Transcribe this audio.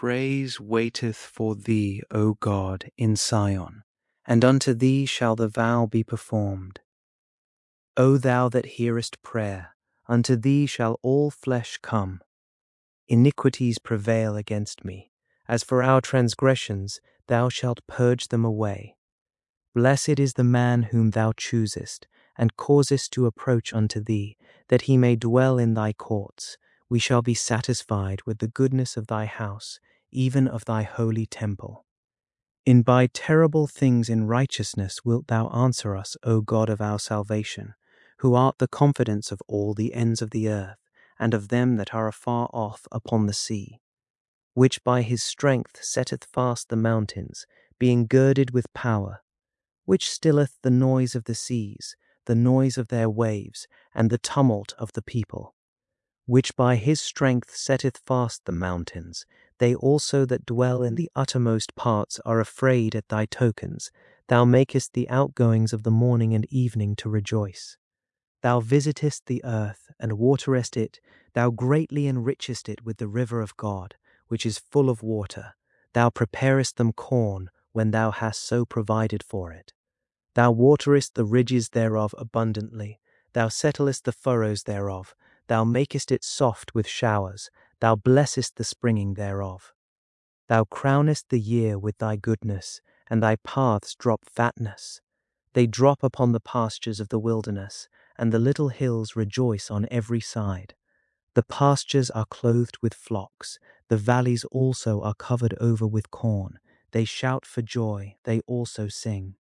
praise waiteth for thee, O God, in Sion, and unto thee shall the vow be performed. O thou that hearest prayer, unto thee shall all flesh come. Iniquities prevail against me. As for our transgressions, thou shalt purge them away. Blessed is the man whom thou choosest, and causest to approach unto thee, that he may dwell in thy courts. We shall be satisfied with the goodness of thy house, even of thy holy temple. By terrible things in righteousness wilt thou answer us, O God of our salvation, who art the confidence of all the ends of the earth, and of them that are afar off upon the sea, which by his strength setteth fast the mountains, being girded with power, which stilleth the noise of the seas, the noise of their waves, and the tumult of the people, which by his strength setteth fast the mountains. They also that dwell in the uttermost parts are afraid at thy tokens. Thou makest the outgoings of the morning and evening to rejoice. Thou visitest the earth, and waterest it. Thou greatly enrichest it with the river of God, which is full of water. Thou preparest them corn, when thou hast so provided for it. Thou waterest the ridges thereof abundantly. Thou settlest the furrows thereof. Thou makest it soft with showers. Thou blessest the springing thereof. Thou crownest the year with thy goodness, and thy paths drop fatness. They drop upon the pastures of the wilderness, and the little hills rejoice on every side. The pastures are clothed with flocks. The valleys also are covered over with corn. They shout for joy, they also sing.